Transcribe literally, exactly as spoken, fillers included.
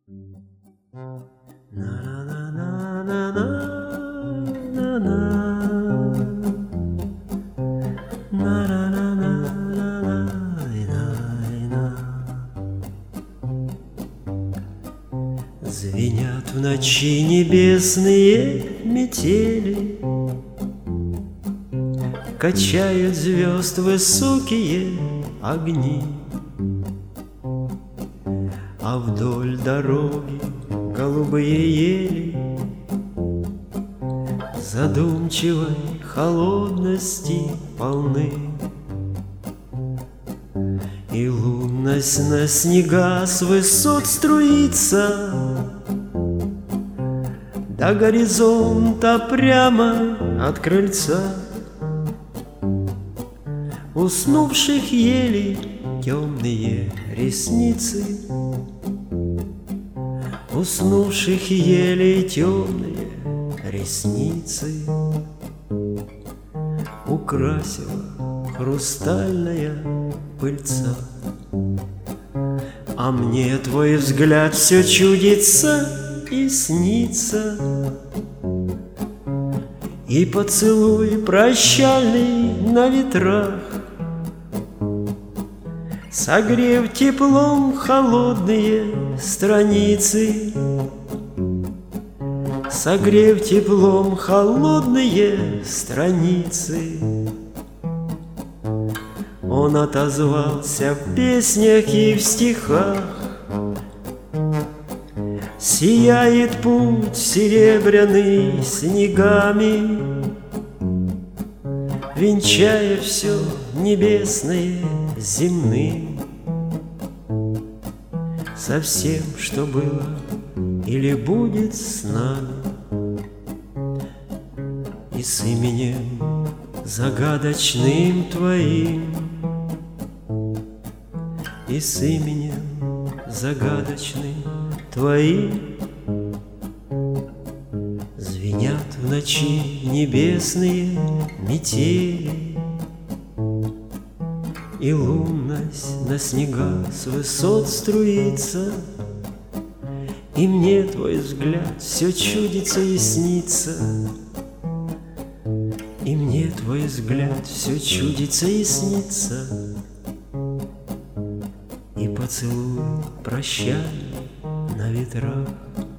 Звенят в ночи небесные метели, качают звезд высокие огни, а вдоль дороги голубые ели задумчивой холодности полны. И лунность на снега с высот струится до горизонта прямо от крыльца. Уснувших елей темные ресницы, уснувших елей темные ресницы украсила хрустальная пыльца. А мне твой взгляд все чудится и снится, и поцелуй прощальный на ветрах, согрев теплом холодные страницы, согрев теплом холодные страницы. Он отозвался в песнях и в стихах. Сияет путь серебряный снегами, венчая все небесное земным, со всем, что было или будет с нами, и с именем загадочным твоим, и с именем загадочным твоим. Звенят в ночи небесные метели, и лунность на снега с высот струится, и мне твой взгляд все чудится и снится, и мне твой взгляд все чудится и снится, и поцелуй прощальный на ветрах.